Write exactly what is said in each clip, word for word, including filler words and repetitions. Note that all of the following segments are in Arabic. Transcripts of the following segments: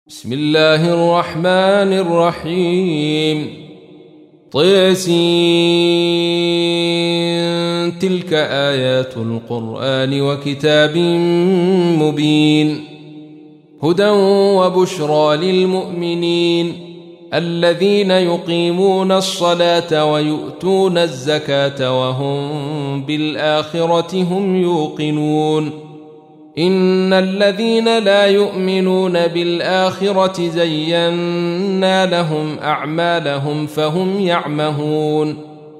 بسم الله الرحمن الرحيم. طيسين تلك آيات القرآن وكتاب مبين هدى وبشرى للمؤمنين الذين يقيمون الصلاة ويؤتون الزكاة وهم بالآخرة هم يوقنون. إن الذين لا يؤمنون بالآخرة زينا لهم أعمالهم فهم يعمهون.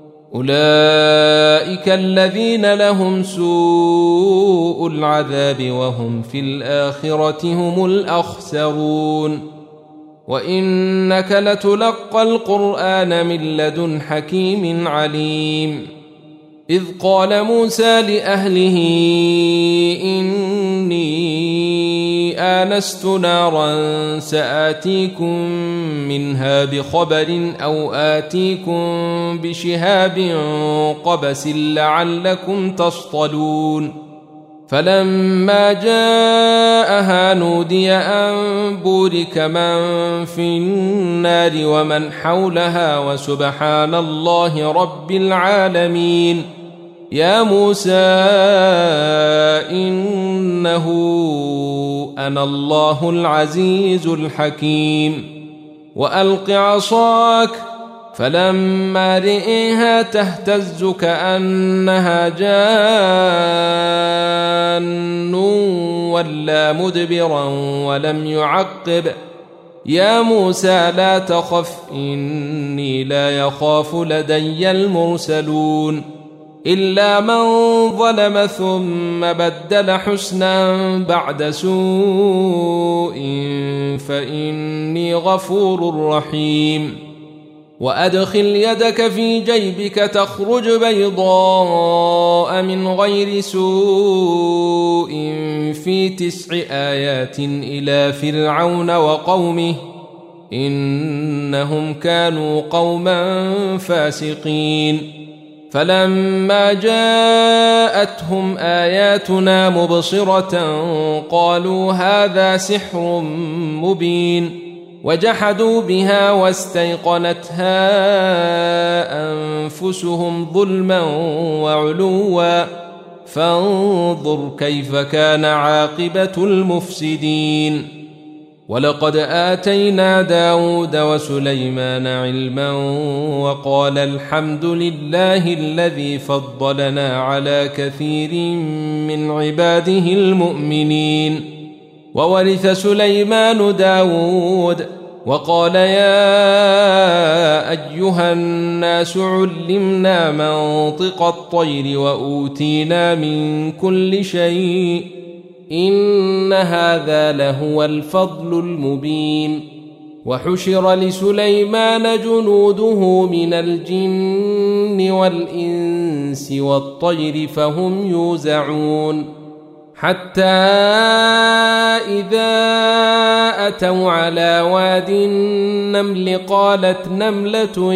أولئك الذين لهم سوء العذاب وهم في الآخرة هم الأخسرون. وإنك لتلقى القرآن من لدن حكيم عليم. إذ قال موسى لأهله إني آنست نارا سآتيكم منها بخبر أو آتيكم بشهاب قبس لعلكم تصطلون. فلما جاءها نودي أن بورك من في النار ومن حولها وسبحان الله رب العالمين. يا موسى إنه أنا الله العزيز الحكيم. وألق عصاك فلما رئيها تهتز كأنها جان ولا مدبرا ولم يعقب. يا موسى لا تخف إني لا يخاف لدي المرسلون. إلا من ظلم ثم بدل حسنا بعد سوء فإني غفور رحيم. وأدخل يدك في جيبك تخرج بيضاء من غير سوء في تسع آيات إلى فرعون وقومه إنهم كانوا قوما فاسقين. فلما جاءتهم آياتنا مبصرة قالوا هذا سحر مبين. وجحدوا بها واستيقنتها أنفسهم ظلما وعلوا فانظر كيف كان عاقبة المفسدين. ولقد آتينا داود وسليمان علما وقال الحمد لله الذي فضلنا على كثير من عباده المؤمنين. وورث سليمان داود وقال يا أيها الناس علمنا منطق الطير وأوتينا من كل شيء إن هذا لهو الفضل المبين. وحشر لسليمان جنوده من الجن والإنس والطير فهم يوزعون. حتى إذا أتوا على واد النمل قالت نملة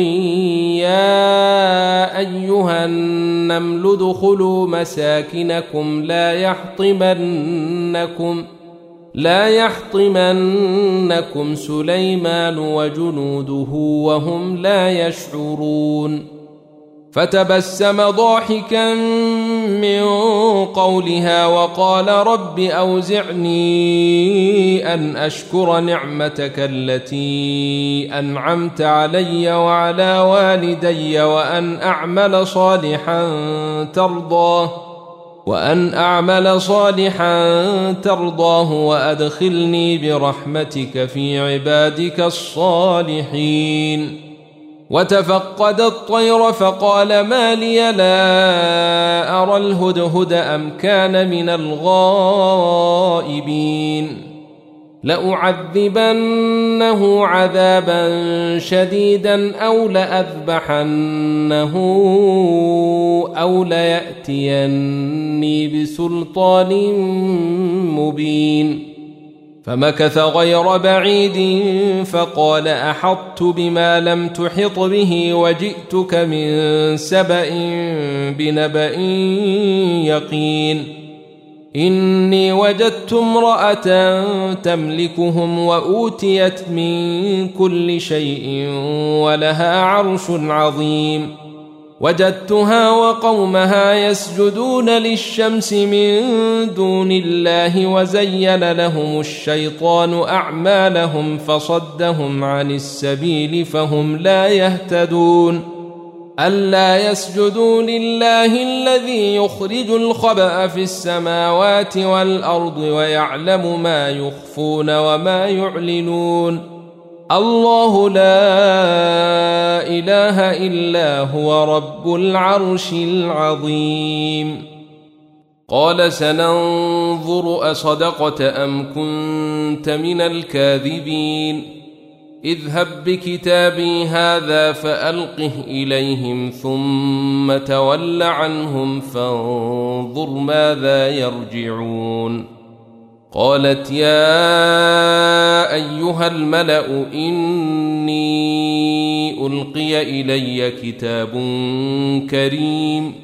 يا أيها النمل ادخلوا مساكنكم لا يحطمنكم لا يحطمنكم سليمان وجنوده وهم لا يشعرون. فتبسم ضاحكا من قولها وقال رب أوزعني أن أشكر نعمتك التي أنعمت علي وعلى والدي وأن أعمل صالحا ترضاه وأن أعمل صالحا ترضاه وأدخلني برحمتك في عبادك الصالحين. وتفقد الطير فقال ما لي لا أرى الهدهد أم كان من الغائبين. لأعذبنه عذابا شديدا أو لأذبحنه أو ليأتيني بسلطان مبين. فمكث غير بعيد فقال أحطت بما لم تحط به وجئتك من سبأ بنبأ يقين. إني وجدت امرأة تملكهم وأوتيت من كل شيء ولها عرش عظيم وجدتها وقومها يسجدون للشمس من دون الله وزين لهم الشيطان أعمالهم فصدهم عن السبيل فهم لا يهتدون ألا يسجدوا لله الذي يخرج الخبأ في السماوات والأرض ويعلم ما يخفون وما يعلنون الله لا إله إلا هو رب العرش العظيم قال سننظر أصدقت أم كنت من الكاذبين اذهب بكتابي هذا فألقه إليهم ثم تول عنهم فانظر ماذا يرجعون قالت يا أيها الملأ إني ألقي إلي كتاب كريم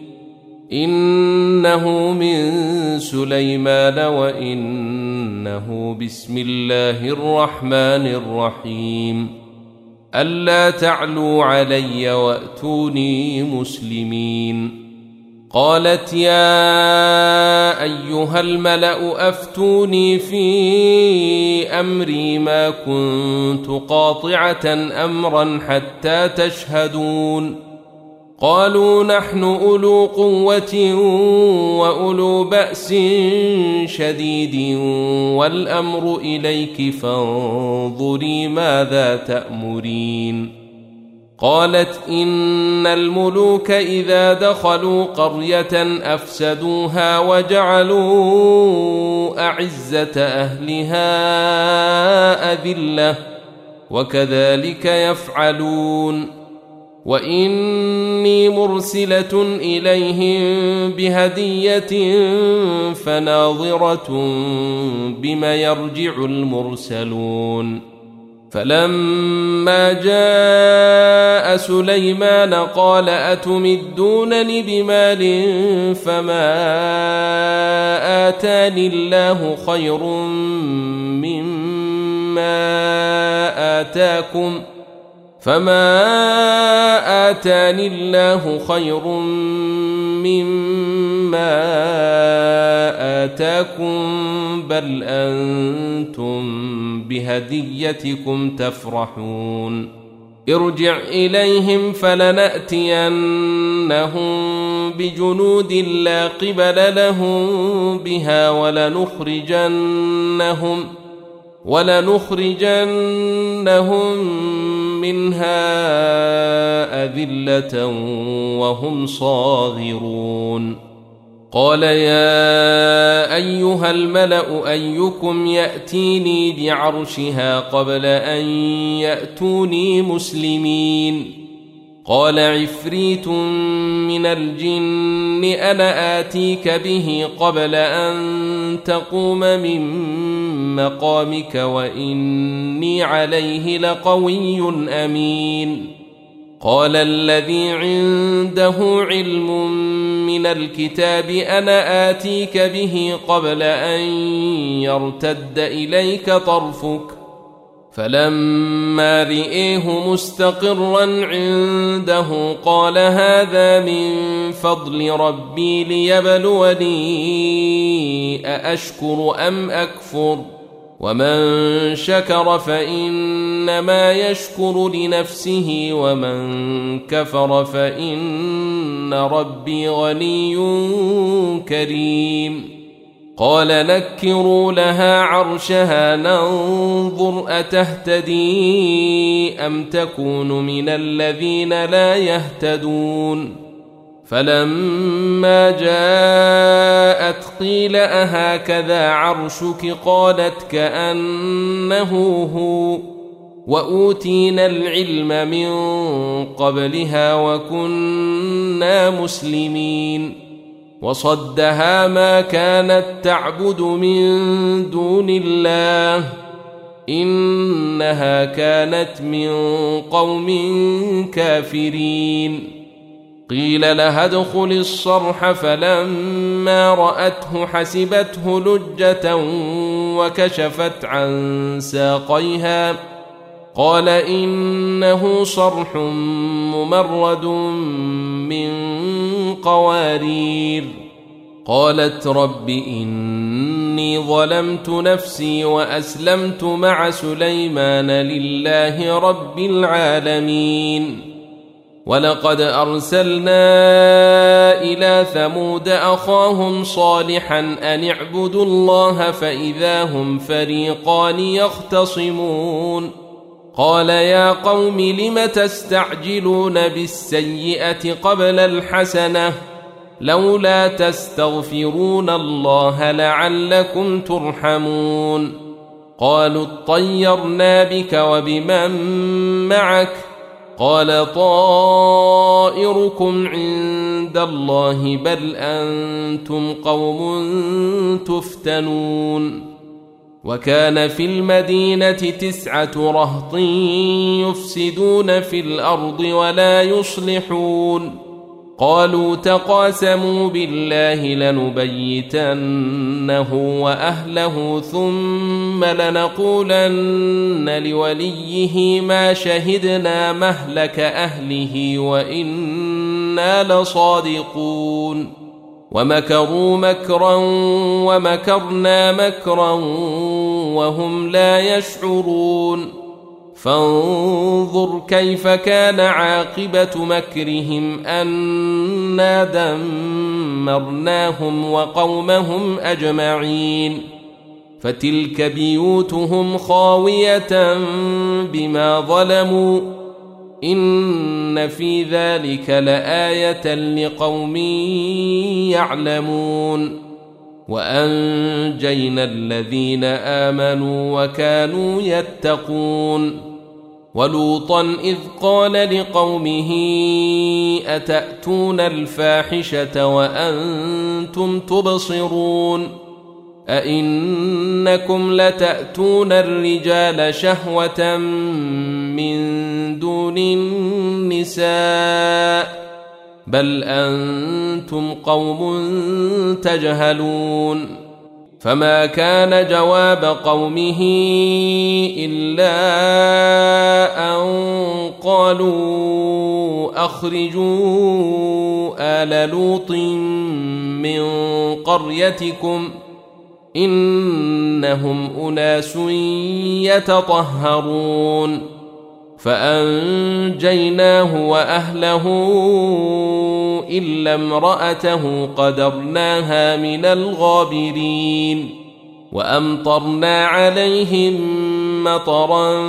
إنه من سليمان وإنه بسم الله الرحمن الرحيم ألا تعلوا علي وأتوني مسلمين قالت يا أيها الملأ أفتوني في أمري ما كنت قاطعة أمرا حتى تشهدون قالوا نحن أولو قوة وأولو بأس شديد والأمر إليك فانظري ماذا تأمرين قالت إن الملوك إذا دخلوا قرية أفسدوها وجعلوا أعزة أهلها أذلة وكذلك يفعلون وإني مرسلة إليهم بهدية فناظرة بما يرجع المرسلون فلما جاء سليمان قال أتمدونني بمال فما آتاني الله خير مما آتاكم فما آتاني الله خير مما آتاكم بل أنتم بهديتكم تفرحون ارجع إليهم فلنأتينهم بجنود لا قبل لهم بها ولنخرجنهم ولنخرجنهم منها أذلة وهم صاغرون قال يا أيها الملأ أيكم يأتيني بعرشها قبل أن يأتوني مسلمين قال عفريت من الجن أنا آتيك به قبل أن تقوم من مقامك وإني عليه لقوي أمين قال الذي عنده علم من الكتاب أنا آتيك به قبل أن يرتد إليك طرفك فلما رئيه مستقرا عنده قال هذا من فضل ربي ليبلوني أأشكر أم أكفر ومن شكر فإنما يشكر لنفسه ومن كفر فإن ربي غني كريم قال نكروا لها عرشها ننظر أتهتدي أم تكون من الذين لا يهتدون فلما جاءت قيل أهكذا عرشك قالت كأنه هو وأوتينا العلم من قبلها وكنا مسلمين وصدها ما كانت تعبد من دون الله إنها كانت من قوم كافرين قيل لها ادخل الصرح، فلما رأته حسبته لجة وكشفت عن ساقيها. قال إنه صرح ممرد من قوارير. قالت رب إني ظلمت نفسي وأسلمت مع سليمان لله رب العالمين. ولقد أرسلنا إلى ثمود أخاهم صالحا أن اعبدوا الله فإذا هم فريقان يختصمون. قال يا قوم لم تستعجلون بالسيئة قبل الحسنة لولا تستغفرون الله لعلكم ترحمون. قالوا اطيرنا بك وبمن معك. قال طائركم عند الله بل أنتم قوم تفتنون. وكان في المدينة تسعة رهط يفسدون في الأرض ولا يصلحون. قالوا تقاسموا بالله لنبيتنه وأهله ثم لنقولن لوليه ما شهدنا مهلك أهله وإنا لصادقون. ومكروا مكرا ومكرنا مكرا وهم لا يشعرون. فانظر كيف كان عاقبة مكرهم أنا دمرناهم وقومهم أجمعين. فتلك بيوتهم خاوية بما ظلموا إن في ذلك لآية لقوم يعلمون. وأنجينا الذين آمنوا وكانوا يتقون. ولوطا إذ قال لقومه أتأتون الفاحشة وأنتم تبصرون أئنكم لتأتون الرجال شهوة من دون النساء بل أنتم قوم تجهلون. فما كان جواب قومه إلا أن قالوا أخرجوا آل لوط من قريتكم إنهم أناس يتطهرون. فأنجيناه وأهله إلا امرأته قدرناها من الغابرين. وأمطرنا عليهم مطرا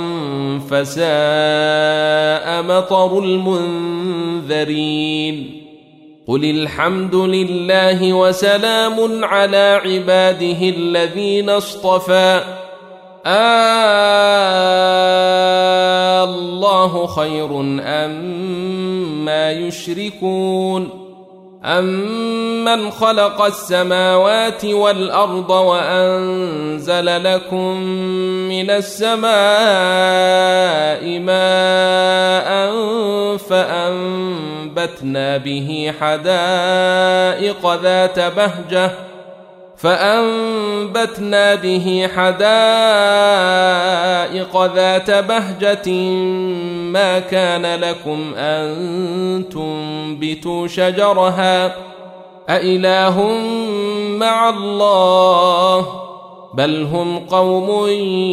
فساء مطر المنذرين. قل الحمد لله وسلام على عباده الذين اصطفى آه الله خير أما يشركون. أمن خلق السماوات والأرض وأنزل لكم من السماء ماء فأنبتنا به حدائق ذات بهجة فأنبتنا به حدائق ذات بهجة ما كان لكم أن تنبتوا شجرها أإله مع الله بل هم قوم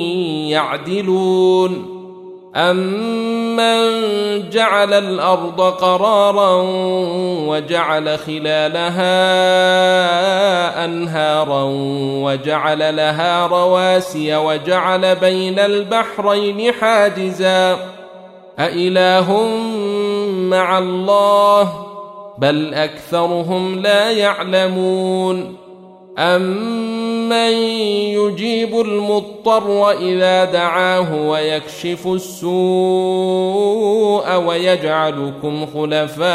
يعدلون. أمن جعل الأرض قرارا وجعل خلالها أنهارا وجعل لها رواسي وجعل بين البحرين حاجزا أإله مع الله بل أكثرهم لا يعلمون. أمن يجيب المضطر إذا دعاه ويكشف السوء ويجعلكم خلفاء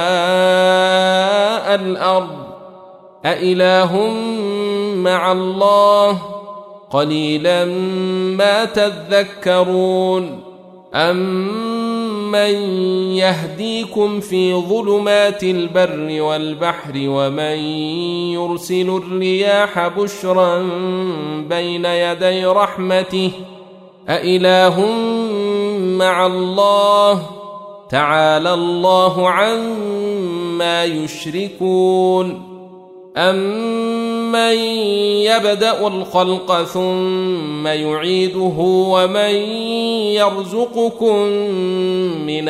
الأرض أإله مع الله قليلا ما تذكرون. أمن من يهديكم في ظلمات البر والبحر ومن يرسل الرياح بشرا بين يدي رحمته أإله مع الله تعالى الله عما يشركون أمن يبدأ الخلق ثم يعيده ومن يرزقكم من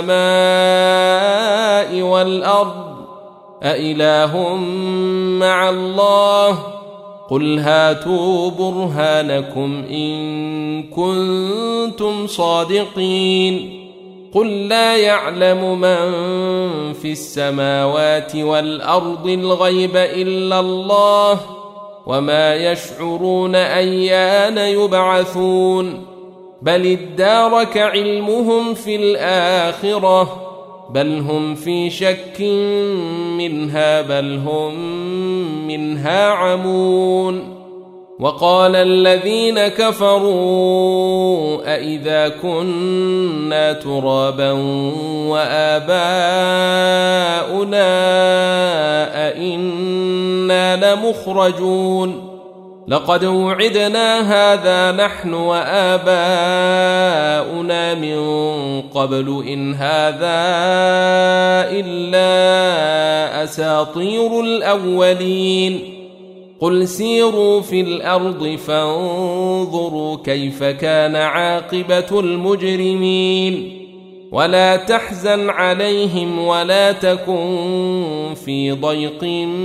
السماء والأرض أإله مع الله قل هاتوا برهانكم إن كنتم صادقين قل لا يعلم من في السماوات والأرض الغيب إلا الله وما يشعرون أيان يبعثون بل ادارك علمهم في الآخرة بل هم في شك منها بل هم منها عمون وقال الذين كفروا أإذا كنا ترابا وآباؤنا أإنا لمخرجون لقد وعدنا هذا نحن وآباؤنا من قبل إن هذا إلا أساطير الأولين قل سيروا في الأرض فانظروا كيف كان عاقبة المجرمين ولا تحزن عليهم ولا تكن في ضيق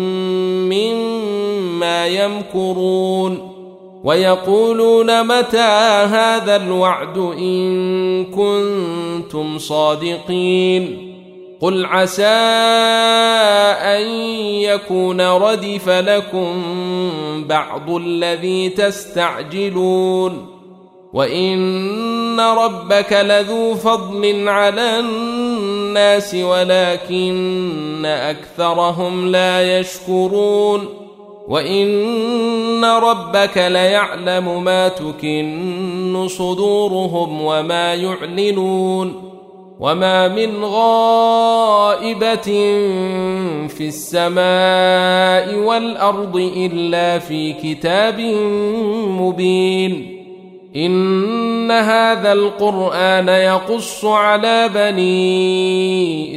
مما يمكرون ويقولون متى هذا الوعد إن كنتم صادقين قل عسى أن يكون ردف لكم بعض الذي تستعجلون وإن ربك لذو فضل على الناس ولكن أكثرهم لا يشكرون وإن ربك ليعلم ما تكن صدورهم وما يعلنون وما من غائبة في السماء والأرض إلا في كتاب مبين إن هذا القرآن يقص على بني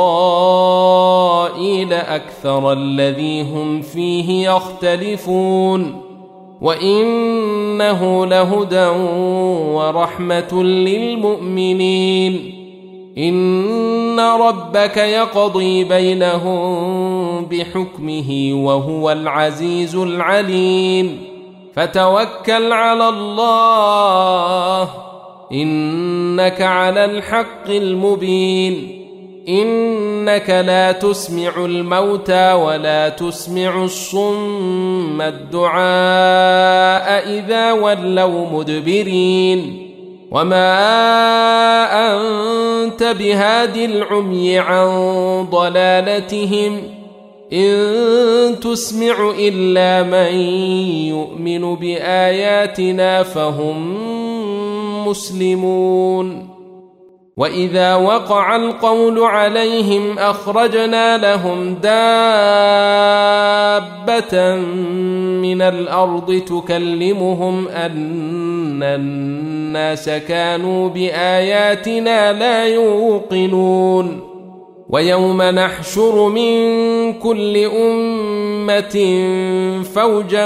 إسرائيل أكثر الذي هم فيه يختلفون وإنه لهدى ورحمة للمؤمنين إن ربك يقضي بينهم بحكمه وهو العزيز العليم فتوكل على الله إنك على الحق المبين إنك لا تسمع الموتى ولا تسمع الصم الدعاء إذا ولوا مدبرين وما أنت بهاد العمي عن ضلالتهم إن تسمع إلا من يؤمن بآياتنا فهم مسلمون وإذا وقع القول عليهم أخرجنا لهم دابة من الأرض تكلمهم أن الناس كانوا بآياتنا لا يوقنون ويوم نحشر من كل أمة فوجا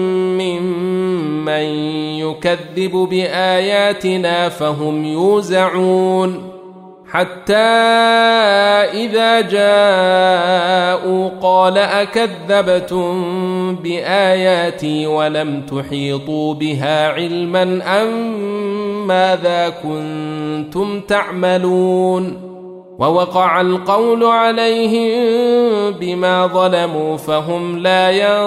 ممن يكذب بآياتنا فهم يوزعون حتى إذا جاءوا قال أكذبتم بآياتي ولم تحيطوا بها علما أم ماذا كنتم تعملون ووقع القول عليهم بما ظلموا فهم لا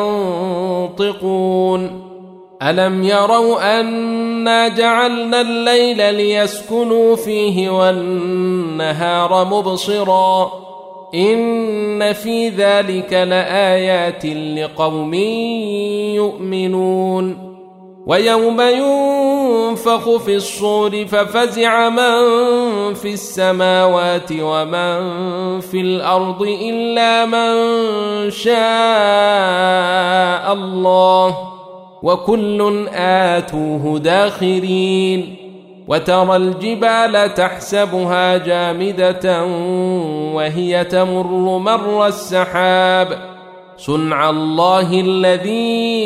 ينطقون ألم يروا أنا جعلنا الليل ليسكنوا فيه والنهار مبصرا إن في ذلك لآيات لقوم يؤمنون ويوم ينفخ في الصور ففزع من في السماوات ومن في الأرض إلا من شاء الله وكل آتوه داخرين وترى الجبال تحسبها جامدة وهي تمر مر السحاب صنع الله الذي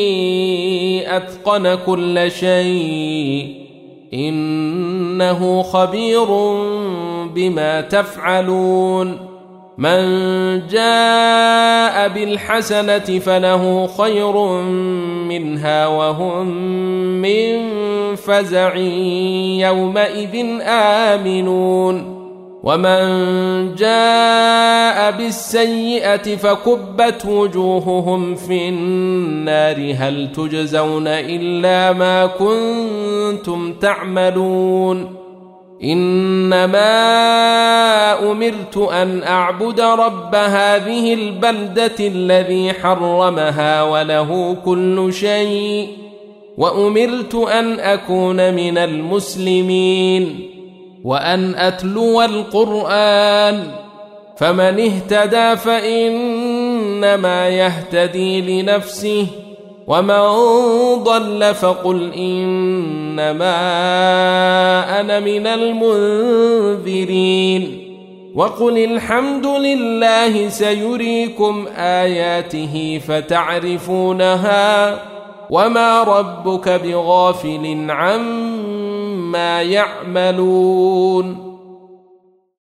أتقن كل شيء إنه خبير بما تفعلون من جاء بالحسنة فله خير منها وهم من فزع يومئذ آمنون ومن جاء بالسيئة فكبت وجوههم في النار هل تجزون إلا ما كنتم تعملون إنما أمرت أن أعبد رب هذه البلدة الذي حرمها وله كل شيء وأمرت أن أكون من المسلمين وأن أتلو القرآن فمن اهتدى فإنما يهتدي لنفسه ومن ضل فقل إنما أنا من المنذرين وقل الحمد لله سيريكم آياته فتعرفونها وما ربك بغافل عما يعملون